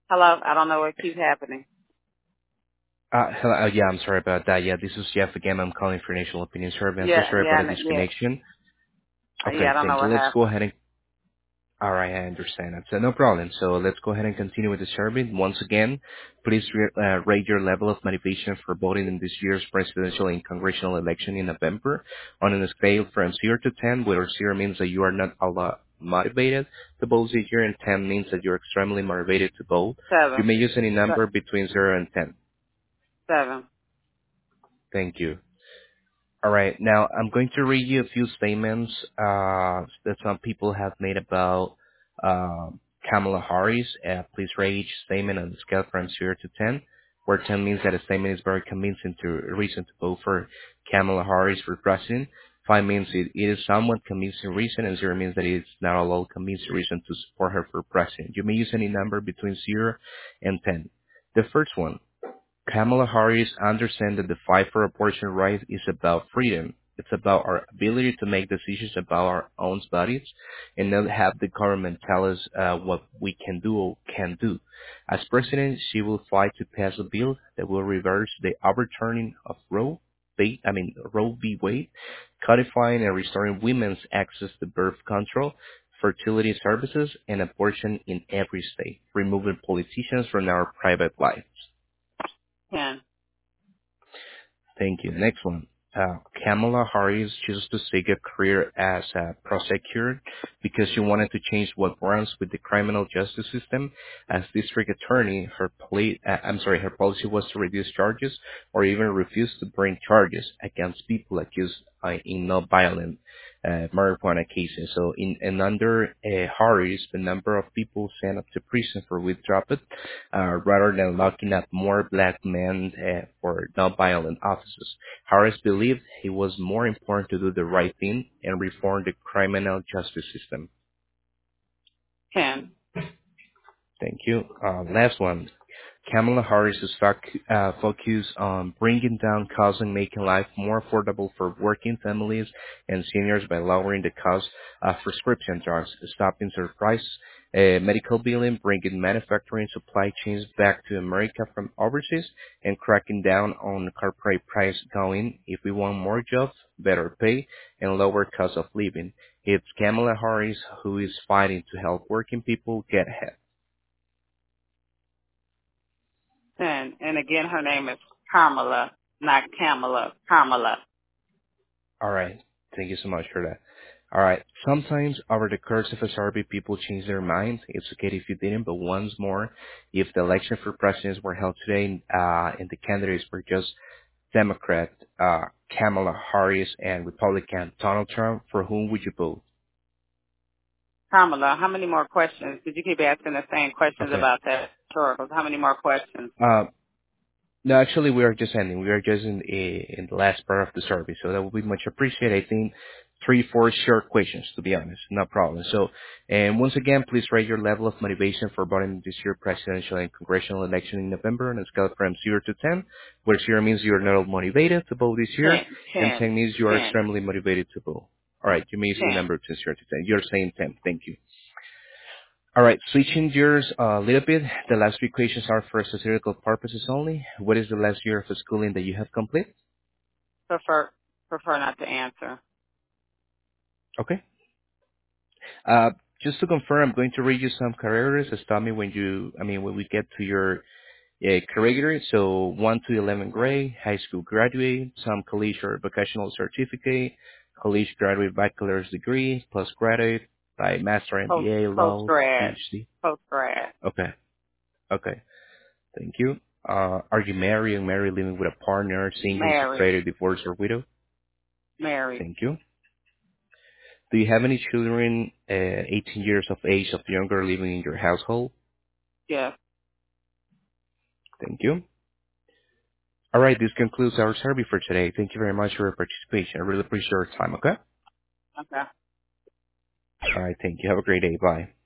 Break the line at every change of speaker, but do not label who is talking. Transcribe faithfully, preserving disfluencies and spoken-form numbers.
Hello? I don't know what keeps happening.
Uh, hello. Uh, yeah, I'm sorry about that. Yeah, this is Jeff again. I'm calling for National Opinion Survey. I'm so
Yeah,
sorry
yeah,
about
and
the
yeah,
disconnection.
uh, yeah. I
Okay,
don't know
thank you.
what
Let's go
happened.
ahead and. All right, I understand that. So no problem. So let's go ahead and continue with the survey. Once again, please re- uh, rate your level of motivation for voting in this year's presidential and congressional election in November on a scale from zero to ten, where zero means that you are not a lot motivated to vote this year, and ten means that you're extremely motivated to vote. You
Seven,
may use any
Se-
number between zero and ten.
seven.
Thank you. All right. Now I'm going to read you a few statements uh, that some people have made about uh, Kamala Harris. Uh, please rate each statement on a scale from zero to ten, where ten means that a statement is very convincing to a reason to vote for Kamala Harris for president. Five means it, it is somewhat convincing reason, and zero means that it is not at all convincing reason to support her for president. You may use any number between zero and ten. The first one. Kamala Harris understands that the fight for abortion rights is about freedom. It's about our ability to make decisions about our own bodies and not have the government tell us uh, what we can do or can't do. As president, she will fight to pass a bill that will reverse the overturning of Roe v. I mean Roe v. Wade, codifying and restoring women's access to birth control, fertility services, and abortion in every state, removing politicians from our private lives.
Ten.
Thank you. Next one. Uh, Kamala Harris chose to seek a career as a prosecutor because she wanted to change what runs with the criminal justice system. As district attorney, her poli- uh, I'm sorry, her policy was to reduce charges or even refuse to bring charges against people accused uh, in non-violent uh, marijuana cases. So in and under uh, Harris, the number of people sent up to prison for weed dropped uh, rather than locking up more black men uh, for non-violent officers. Harris believed it was more important to do the right thing and reform the criminal justice system.
Ten.
Thank you. Uh, last one. Kamala Harris's foc- uh, focus on bringing down costs and making life more affordable for working families and seniors by lowering the cost of prescription drugs, stopping surprise uh, medical billing, bringing manufacturing supply chains back to America from overseas, and cracking down on corporate price going. If we want more jobs, better pay, and lower cost of living, it's Kamala Harris who is fighting to help working people get ahead.
Ten. And again, her name is Kamala, not Kamala. Kamala.
All right. Thank you so much for that. All right. Sometimes over the course of a survey, people change their minds. It's okay if you didn't, but once more, if the election for presidents were held today, uh, and the candidates were just Democrat, uh, Kamala Harris and Republican Donald Trump, for whom would you vote?
Kamala. How many more questions? Did you keep asking the same questions
Okay.
about that? Sure. How many more questions?
Uh, No, actually, we are just ending. We are just in, in the last part of the survey, so that would be much appreciated. I think three, four short questions, to be honest, no problem. So, and once again, please rate your level of motivation for voting this year's presidential and congressional election in November on a scale from zero to ten, where zero means you are not motivated to vote this year,
Ten.
and
Ten.
ten means you are
Ten.
extremely motivated to vote. All right, you may use the
Ten.
number to zero to ten. You're saying ten. Thank you. All right, switching gears a little bit. The last three questions are for statistical purposes only. What is the last year of schooling that you have completed?
Prefer, prefer not to answer.
Okay. Uh, just to confirm, I'm going to read you some careers. Just tell me when you, I mean, when we get to your uh, career. So one to eleventh grade, high school graduate, some college or vocational certificate, college graduate bachelor's degree, postgraduate, by master
Post,
M B A,
post
law,
grad.
PhD.
Post grad.
Okay. Okay. Thank you. Uh, are you married, married, living with a partner, single,
Married.
separated, divorced, or widow?
Married.
Thank you. Do you have any children, uh, eighteen years of age or younger, living in your household?
Yes.
Thank you. All right, this concludes our survey for today. Thank you very much for your participation. I really appreciate your time, okay?
Okay.
All right, thank you. Have a great day. Bye.